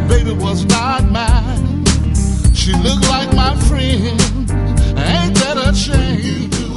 baby was not mine. She looked like my friend. Ain't that a shame?